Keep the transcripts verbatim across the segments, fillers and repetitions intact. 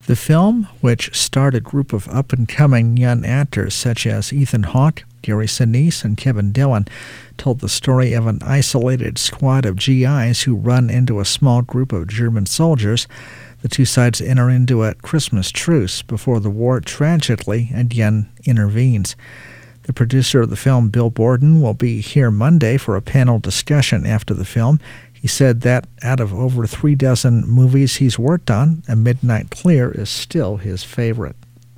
The film, which starred a group of up-and-coming young actors such as Ethan Hawke, Gary Sinise, and Kevin Dillon, told the story of an isolated squad of G Is who run into a small group of German soldiers. The two sides enter into a Christmas truce before the war tragically again intervenes. The producer of the film, Bill Borden, will be here Monday for a panel discussion after the film. He said that out of over three dozen movies he's worked on, A Midnight Clear is still his favorite.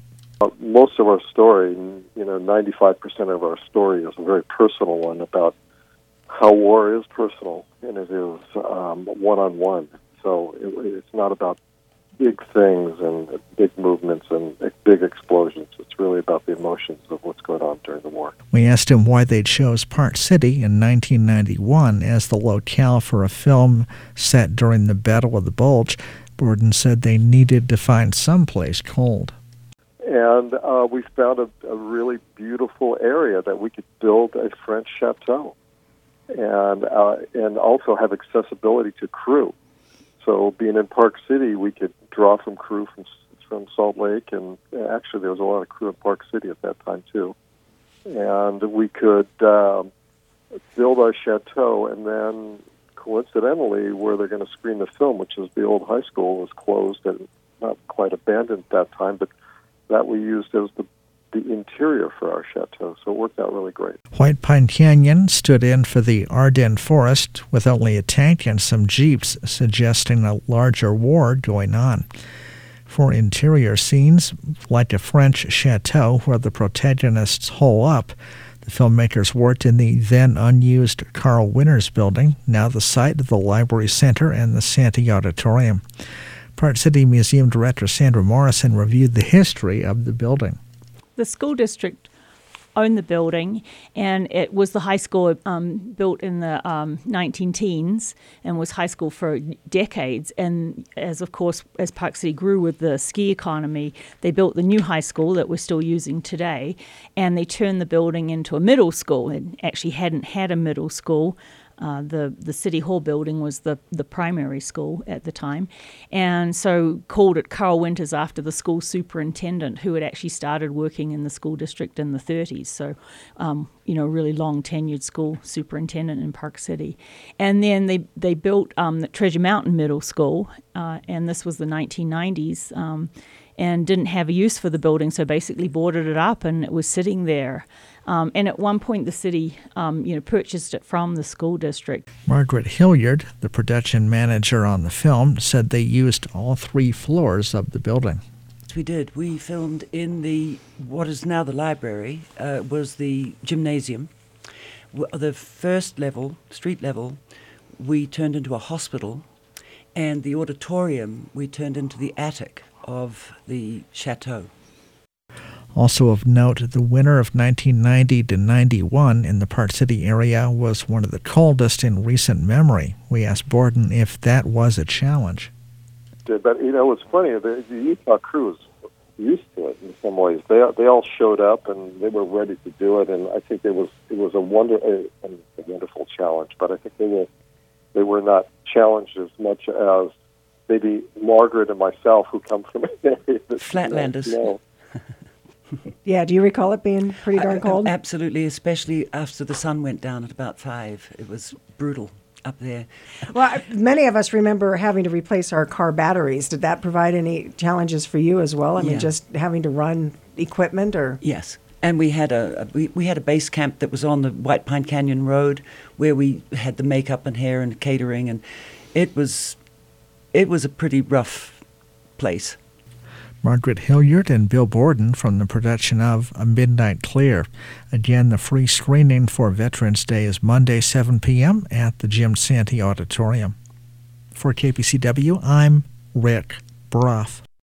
Most of our story, you know, ninety-five percent of our story is a very personal one about how war is personal, and it is um, one-on-one. So it, it's not about big things and big movements and big explosions. It's really about the emotions of what's going on during the war. We asked him why they chose Park City in nineteen ninety-one as the locale for a film set during the Battle of the Bulge. Borden said they needed to find someplace cold. And uh, we found a, a really beautiful area that we could build a French chateau and uh, and also have accessibility to crew. So being in Park City, we could draw from crew from from Salt Lake, and actually there was a lot of crew in Park City at that time too. And we could um, build our chateau, and then coincidentally, where they're going to screen the film, which is the old high school, was closed and not quite abandoned at that time, but that we used as the the interior for our chateau, so it worked out really great. White Pine Canyon stood in for the Ardennes Forest with only a tank and some jeeps, suggesting a larger war going on. For interior scenes, like a French chateau where the protagonists hole up, the filmmakers worked in the then unused Carl Winters building, now the site of the Library Center and the Santee Auditorium. Park City Museum Director Sandra Morrison reviewed the history of the building. The school district owned the building, and it was the high school um, built in the um, nineteen teens and was high school for decades. And as, of course, as Park City grew with the ski economy, they built the new high school that we're still using today, and they turned the building into a middle school. It actually hadn't had a middle school. Uh, the the City Hall building was the, the primary school at the time, and so called it Carl Winters after the school superintendent who had actually started working in the school district in the thirties. So, um, you know, really long tenured school superintendent in Park City. And then they, they built um, the Treasure Mountain Middle School, uh, and this was the nineteen nineties, um, and didn't have a use for the building, so basically boarded it up, and it was sitting there. Um, and at one point, the city, um, you know, purchased it from the school district. Margaret Hilliard, the production manager on the film, said they used all three floors of the building. We did. We filmed in the what is now the library. Uh, was the gymnasium. The first level, street level, we turned into a hospital, and the auditorium we turned into the attic of the chateau. Also of note, the winter of nineteen ninety to ninety-one in the Park City area was one of the coldest in recent memory. We asked Borden if that was a challenge. But, you know, it's funny, the, the Utah crew was used to it in some ways. They they all showed up, and they were ready to do it, and I think it was it was a, wonder, a, a wonderful challenge, but I think they were, they were not challenged as much as maybe Margaret and myself, who come from an area that's Flatlanders. You know, Yeah, do you recall it being pretty darn cold? I, absolutely, especially after the sun went down at about five. It was brutal up there. Well, many of us remember having to replace our car batteries. Did that provide any challenges for you as well? I mean, Yeah. just having to run equipment or? Yes. And we had a, a we, we had a base camp that was on the White Pine Canyon Road where we had the makeup and hair and catering, and it was it was a pretty rough place. Margaret Hilliard and Bill Borden from the production of A Midnight Clear. Again, the free screening for Veterans Day is Monday, seven p.m. at the Jim Santee Auditorium. For K P C W, I'm Rick Broth.